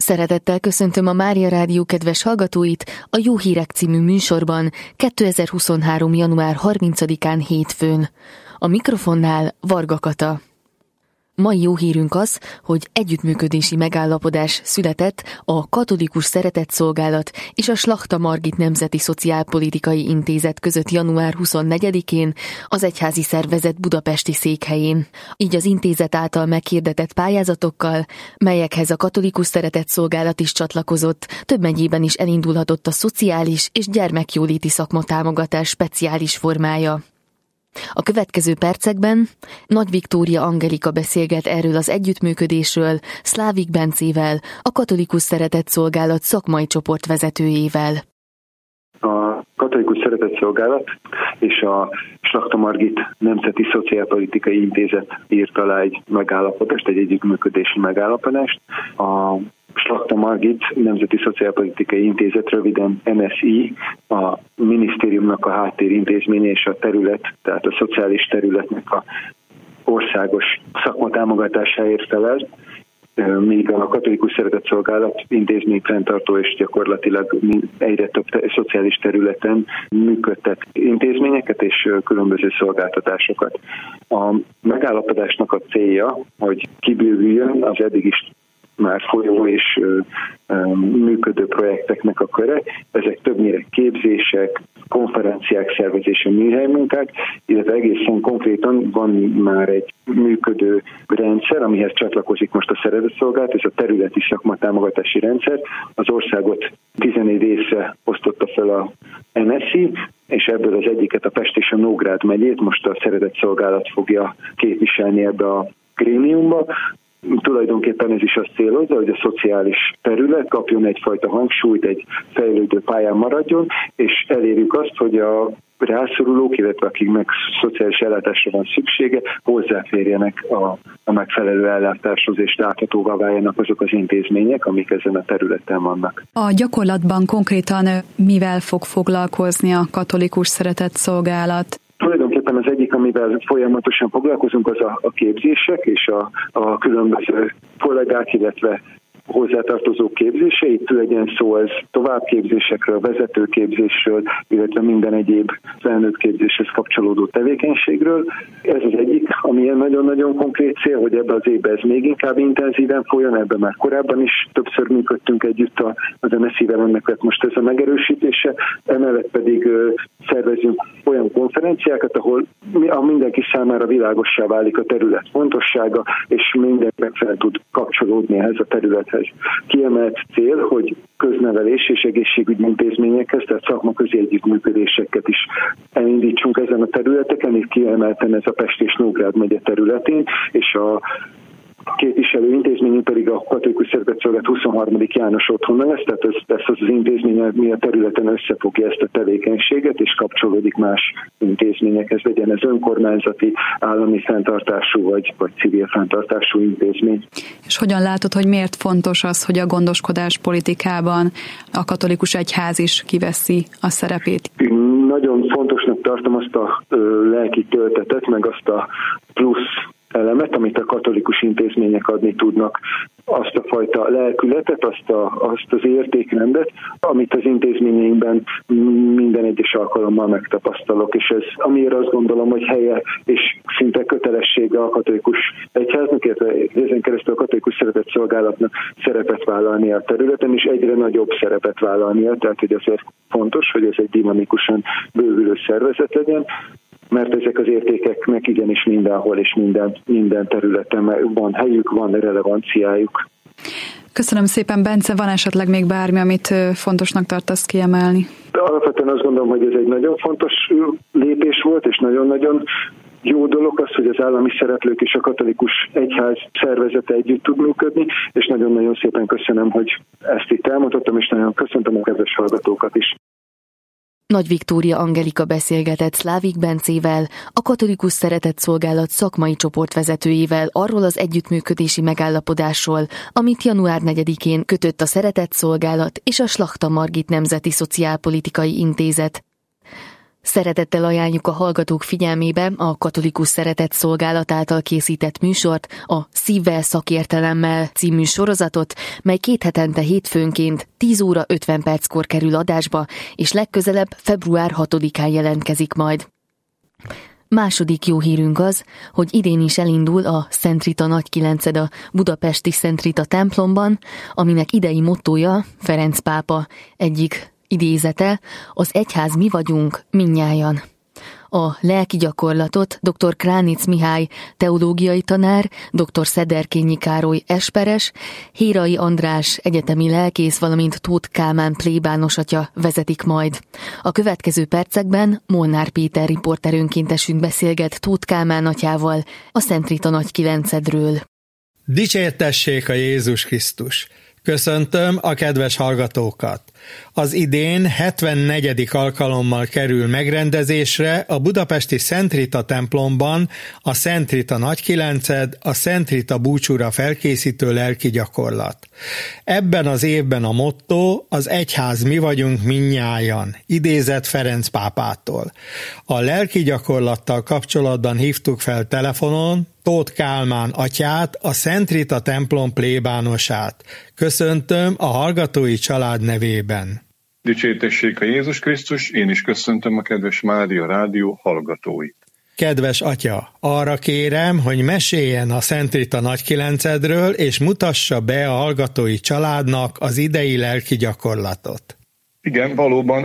Szeretettel köszöntöm a Mária Rádió kedves hallgatóit a Jó Hírek című műsorban 2023. január 30-án hétfőn. A mikrofonnál Varga Kata. Mai jó hírünk az, hogy együttműködési megállapodás született a Katolikus Szeretetszolgálat és a Slachta Margit Nemzeti Szociálpolitikai Intézet között január 24-én az egyházi szervezet budapesti székhelyén. Így az intézet által meghirdetett pályázatokkal, melyekhez a Katolikus Szeretetszolgálat is csatlakozott, több megyében is elindulhatott a szociális és gyermekjóléti szakmatámogatás speciális formája. A következő percekben Nagy Viktória Angelika beszélget erről az együttműködésről Szlávik Bencével, a Katolikus Szeretetszolgálat szakmai csoport vezetőjével. A Katolikus Szeretetszolgálat és a Slachta Margit Nemzeti Szociálpolitikai Intézet írt alá egy megállapodást, egy együttműködési megállapodást. A Slachta Margit Nemzeti Szociálpolitikai Intézet, röviden NSI, a minisztériumnak a háttérintézménye és a terület, tehát a szociális területnek a országos szakmatámogatásáért felel, míg a Katolikus Szeretetszolgálat intézmény fenntartó és gyakorlatilag egyre több szociális területen működtet intézményeket és különböző szolgáltatásokat. A megállapodásnak a célja, hogy kibővüljön az eddig is már folyó és működő projekteknek a köre. Ezek többnyire képzések, konferenciák szervezése, műhelymunkák, illetve egészen konkrétan van már egy működő rendszer, amihez csatlakozik most a Szeretetszolgálat, ez a területi szakmatámogatási rendszer. Az országot 14 részre osztotta fel a NSI, és ebből az egyiket, a Pest és a Nógrád megyét most a Szeretetszolgálat fogja képviselni ebbe a grémiumba. Tulajdonképpen ez is azt célozza, hogy a szociális terület kapjon egyfajta hangsúlyt, egy fejlődő pályán maradjon, és elérjük azt, hogy a rászorulók, illetve akiknek szociális ellátásra van szüksége, hozzáférjenek a megfelelő ellátáshoz, és láthatóvá váljanak azok az intézmények, amik ezen a területen vannak. A gyakorlatban konkrétan mivel fog foglalkozni a Katolikus Szeretetszolgálat? Tulajdonképpen az egyik, amivel folyamatosan foglalkozunk, az a képzések és a különböző kollégák, illetve hozzátartozó képzése. Itt legyen szó ez továbbképzésekről, vezetőképzésről, illetve minden egyéb felnőtt képzéshez kapcsolódó tevékenységről. Ez az egyik, ami nagyon-nagyon konkrét cél, hogy ebben az évben ez még inkább intenzíven folyjon, ebben már korábban is többször működtünk együtt az NSZ-vel, ennek lett most ez a megerősítése. Emellett pedig szervezünk olyan konferenciákat, ahol mindenki számára világossá válik a terület fontossága, és mindenki fel tud kapcsolódni ehhez a területhez. Kiemelt cél, hogy köznevelés és egészségügyi intézményekhez, tehát szakmaközi együttműködéseket is elindítsunk ezen a területeken, és kiemelten ez a Pest és Nógrád megye területén, és a képviselő intézményünk pedig a Katolikus Szeretetszolgálat 23. János otthona lesz, tehát ez az intézmény, ami a területen összefogja ezt a tevékenységet, és kapcsolódik más intézményekhez, legyen ez önkormányzati, állami fenntartású vagy civil fenntartású intézmény. És hogyan látod, hogy miért fontos az, hogy a gondoskodás politikában a katolikus egyház is kiveszi a szerepét? Nagyon fontosnak tartom azt a lelki töltetet, meg azt a plusz elemet, amit a katolikus intézmények adni tudnak, azt a fajta lelkületet, azt az értékrendet, amit az intézményeinkben minden egyes alkalommal megtapasztalok, és ez amiért azt gondolom, hogy helye és szinte kötelessége a katolikus egyháznak, illetve ezen keresztül a Katolikus Szeretetszolgálatnak szerepet vállalnia a területen, és egyre nagyobb szerepet vállalnia, tehát hogy azért fontos, hogy ez egy dinamikusan bővülő szervezet legyen, mert ezek az értékeknek igenis mindenhol és minden területen van helyük, van relevanciájuk. Köszönöm szépen, Bence, van esetleg még bármi, amit fontosnak tartasz kiemelni? De alapvetően azt gondolom, hogy ez egy nagyon fontos lépés volt, és nagyon-nagyon jó dolog az, hogy az állami szereplők és a katolikus egyház szervezete együtt tud működni, és nagyon-nagyon szépen köszönöm, hogy ezt itt elmondottam, és nagyon köszöntöm a kedves hallgatókat is. Nagy Viktória Angelika beszélgetett Szlávik Bencével, a Katolikus Szeretetszolgálat szakmai csoportvezetőjével arról az együttműködési megállapodásról, amit január 4-én kötött a Szeretetszolgálat és a Slachta Margit Nemzeti Szociálpolitikai Intézet. Szeretettel ajánljuk a hallgatók figyelmébe a Katolikus Szeretett Szolgálat által készített műsort, a Szívvel szakértelemmel című sorozatot, mely 2 hetente hétfőnként 10 óra 50 perckor kerül adásba, és legközelebb február 6-án jelentkezik majd. Második jó hírünk az, hogy idén is elindul a Szent Rita Nagykilenced a budapesti Szent Rita templomban, aminek idei mottója Ferenc pápa egyik idézete, az egyház mi vagyunk mindnyájan. A lelki gyakorlatot dr. Kránic Mihály teológiai tanár, dr. Szederkényi Károly esperes, Hérai András egyetemi lelkész, valamint Tóth Kálmán plébános atya vezetik majd. A következő percekben Molnár Péter riporterönkéntesünk beszélget Tóth Kálmán atyával a Szent Rita Nagykilencedről. Dicsértessék a Jézus Krisztus! Köszöntöm a kedves hallgatókat! Az idén 74. alkalommal kerül megrendezésre a budapesti Szent Rita templomban a Szent Rita Nagykilenced, a Szent Rita búcsúra felkészítő lelki gyakorlat. Ebben az évben a motto az egyház mi vagyunk mindnyájan, idézett Ferenc pápától. A lelki gyakorlattal kapcsolatban hívtuk fel telefonon Tóth Kálmán atyát, a Szent Rita templom plébánosát. Köszöntöm a hallgatói család nevében. Dicsértessék a Jézus Krisztus, én is köszöntöm a kedves Mária Rádió hallgatóit. Kedves atya, arra kérem, hogy meséljen a Szent Rita Nagykilencedről, és mutassa be a hallgatói családnak az idei lelki gyakorlatot. Igen, valóban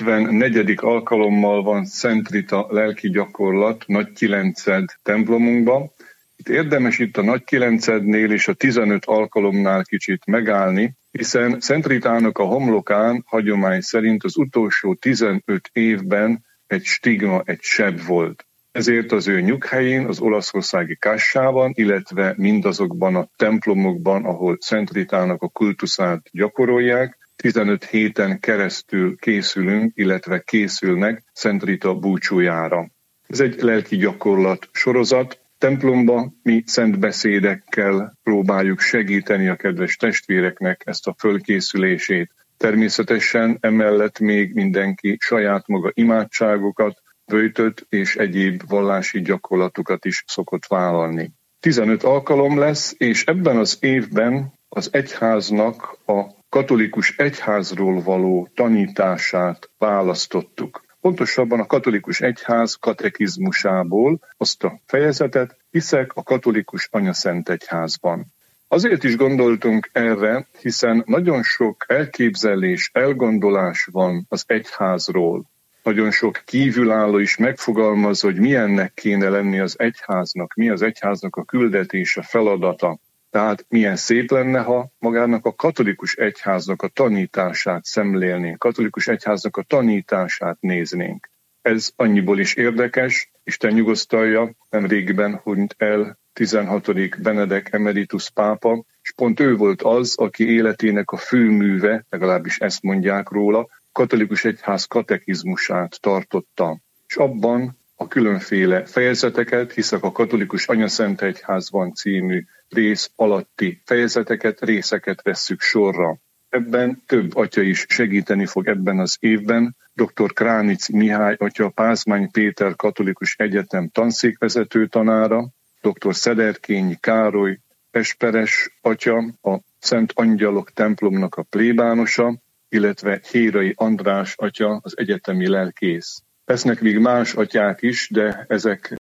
74. alkalommal van Szent Rita lelki gyakorlat Nagykilenced templomunkban. Itt érdemes itt a Nagykilencednél és a 15 alkalomnál kicsit megállni, hiszen Szent Ritának a homlokán hagyomány szerint az utolsó 15 évben egy stigma, egy seb volt. Ezért az ő nyughelyén, az olaszországi Kassában, illetve mindazokban a templomokban, ahol Szent Ritának a kultuszát gyakorolják, 15 héten keresztül készülünk, illetve készülnek Szent Rita búcsújára. Ez egy lelki gyakorlat sorozat. Templomba mi szent beszédekkel próbáljuk segíteni a kedves testvéreknek ezt a fölkészülését. Természetesen emellett még mindenki saját maga imádságokat, böjtöt és egyéb vallási gyakorlatokat is szokott vállalni. 15 alkalom lesz, és ebben az évben az egyháznak a katolikus egyházról való tanítását választottuk. Pontosabban a katolikus egyház katekizmusából azt a fejezetet, hiszek a katolikus anyaszent egyházban. Azért is gondoltunk erre, hiszen nagyon sok elképzelés, elgondolás van az egyházról. Nagyon sok kívülálló is megfogalmaz, hogy milyennek kéne lenni az egyháznak, mi az egyháznak a küldetése, feladata. Tehát milyen szép lenne, ha magának a katolikus egyháznak a tanítását szemlélnénk, katolikus egyháznak a tanítását néznénk. Ez annyiból is érdekes, Isten nyugosztalja, nemrégiben hunyt el 16. Benedek emeritus pápa, és pont ő volt az, aki életének a főműve, legalábbis ezt mondják róla, katolikus egyház katekizmusát tartotta. És abban a különféle fejezeteket, hiszek a katolikus anyaszent egyházban című rész alatti fejezeteket, részeket vesszük sorra. Ebben több atya is segíteni fog ebben az évben. Dr. Kránic Mihály atya, Pázmány Péter Katolikus Egyetem tanszékvezető tanára, dr. Szederkényi Károly esperes atya, a Szent Angyalok templomnak a plébánosa, illetve Hérai András atya, az egyetemi lelkész. Lesznek még más atyák is, de ezek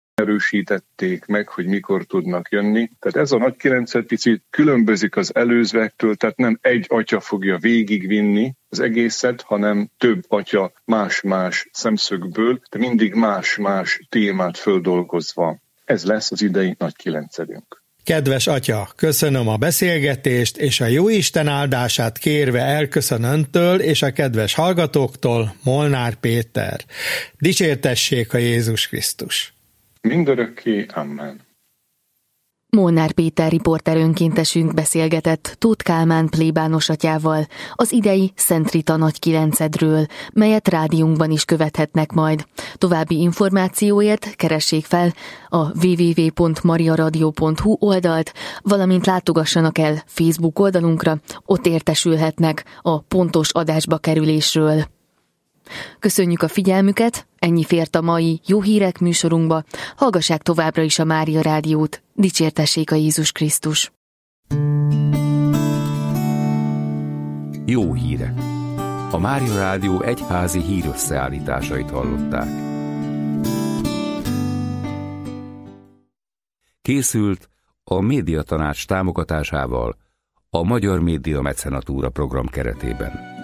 erősítették meg, hogy mikor tudnak jönni. Tehát ez a Nagykilenced picit különbözik az előzőektől, tehát nem egy atya fogja végigvinni az egészet, hanem több atya más-más szemszögből, de mindig más-más témát földolgozva. Ez lesz az idei Nagykilencedünk. Kedves atya, köszönöm a beszélgetést, és a Jóisten áldását kérve elköszön öntől és a kedves hallgatóktól, Molnár Péter. Dicsértessék a Jézus Krisztus! Mindörökké, amen. Molnár Péter riporterönkéntesünk beszélgetett Tóth Kálmán plébános atyával az idei Szent Rita Nagykilencedről, melyet rádiónkban is követhetnek majd. További információért keressék fel a www.mariaradio.hu oldalt, valamint látogassanak el Facebook oldalunkra, ott értesülhetnek a pontos adásba kerülésről. Köszönjük a figyelmüket, ennyi fért a mai Jó Hírek műsorunkba, hallgassák továbbra is a Mária Rádiót, dicsértessék a Jézus Krisztus. Jó hírek! A Mária Rádió egyházi hírösszeállításait hallották. Készült a Médiatanács támogatásával a Magyar Média Mecenatúra program keretében.